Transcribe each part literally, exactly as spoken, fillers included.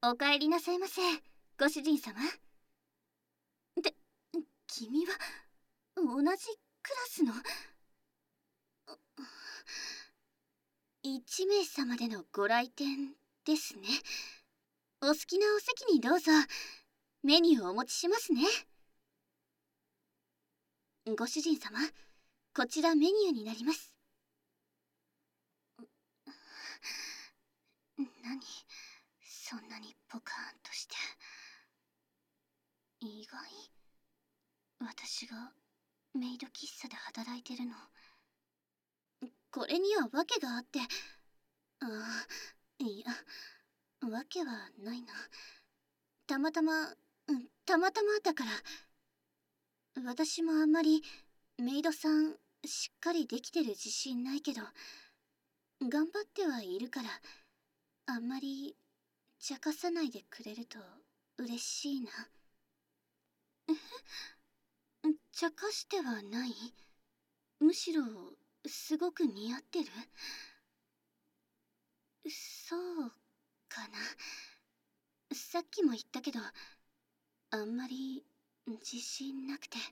お帰りなさいませ、ご主人様。で、君は同じクラスのいちめい様でのご来店ですね。お好きなお席にどうぞ。メニューをお持ちしますね。ご主人様、こちらメニューになります。何、そんなにポカーンとして。意外、私がメイド喫茶で働いてるの。これには訳があって。ああ、いや、訳はないな。たまたま、うんたまたまだから。私もあんまりメイドさんしっかりできてる自信ないけど、頑張ってはいるから、あんまり茶化さないでくれると嬉しいな。え、茶化してはない？むしろすごく似合ってる？そうかな。さっきも言ったけど、あんまり自信なくて。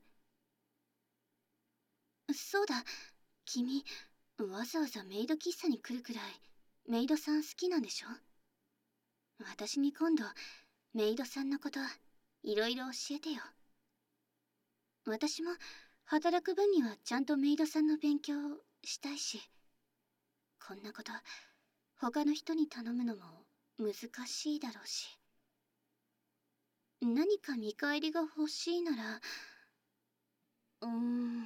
そうだ、君わざわざメイド喫茶に来るくらいメイドさん好きなんでしょ？私に今度メイドさんのこといろいろ教えてよ。私も働く分にはちゃんとメイドさんの勉強したいし、こんなこと他の人に頼むのも難しいだろうし、何か見返りが欲しいなら、うーん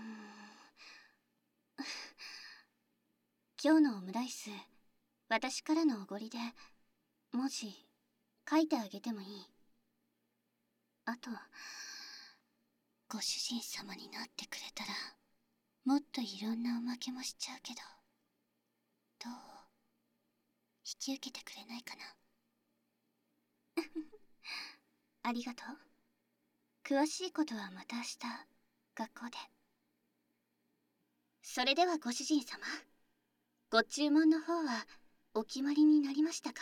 今日のオムライス、私からのおごりで文字書いてあげてもいい？あと、ご主人様になってくれたらもっといろんなおまけもしちゃうけど、どう？引き受けてくれないかな？ありがとう。詳しいことはまた明日学校で。それではご主人様、ご注文の方はお決まりになりましたか？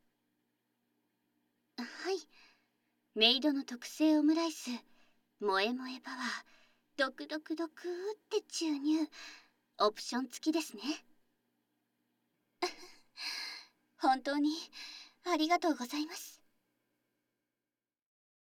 はい、メイドの特製オムライス、萌え萌えパワー、ドクドクドクって注入、オプション付きですね。本当にありがとうございます。